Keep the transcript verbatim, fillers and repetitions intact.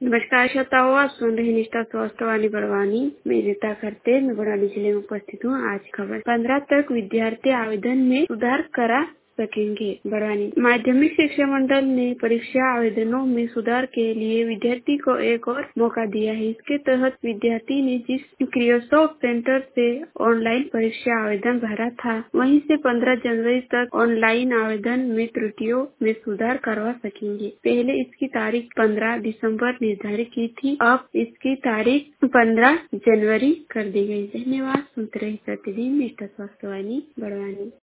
नमस्कार श्रोताओं, आप सुन रहे निष्ठा स्वास्थ्य वाली बड़वानी। मैं रीता करते मैं बड़वानी जिले में उपस्थित हूँ। आज खबर पंद्रह तक विद्यार्थी आवेदन में सुधार करा सकेंगे। बड़वानी माध्यमिक शिक्षा मंडल ने परीक्षा आवेदनों में सुधार के लिए विद्यार्थी को एक और मौका दिया है। इसके तहत विद्यार्थी ने जिस क्रियोसॉफ्ट सेंटर से ऑनलाइन परीक्षा आवेदन भरा था, वहीं से पंद्रह जनवरी तक ऑनलाइन आवेदन में त्रुटियों में सुधार करवा सकेंगे। पहले इसकी तारीख पंद्रह दिसंबर निर्धारित की थी, अब इसकी तारीख पंद्रह जनवरी कर दी गई। धन्यवाद। सुनते रहिए प्रतिदिन निष्ठा स्वास्थ्य वाणी बड़वानी।